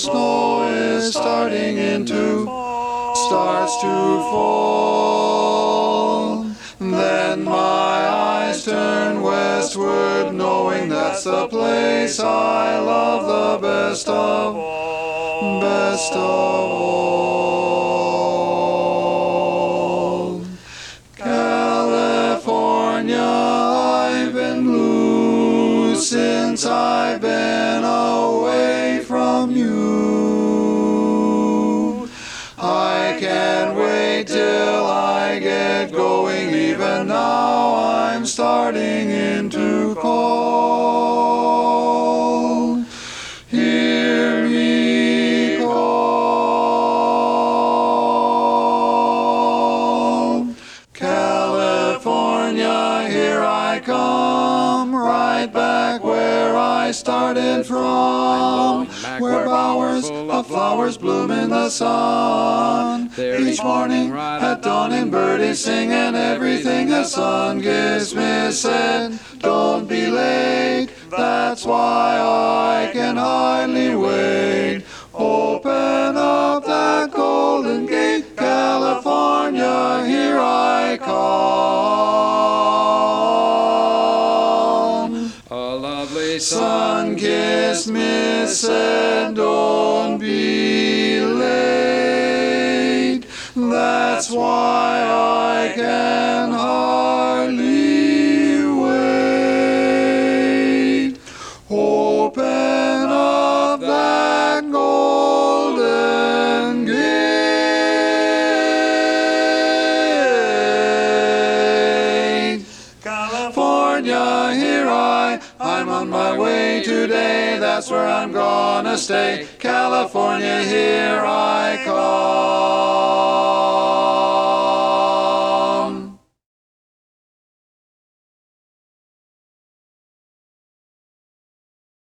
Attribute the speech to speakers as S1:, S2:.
S1: snow is starts to fall. Then my eyes turn westward, knowing that's the place I love the best of all. California, I've been blue since I've been away from you. I can't wait till I get going, even now I'm starting in to call. Hear me call. California, here I come, right back where I started from, where bowers of flowers bloom in the sun. Each morning at dawn and birdies sing, and everything the sun gives me said, don't be late, that's why I can hardly wait. Open up that golden gate, California, here I come.
S2: A lovely
S1: Sun-kissed me said, don't be late, that's why I can hardly wait. Open up that golden gate. California, here I'm on my way today, that's where I'm gonna stay. California, here I call.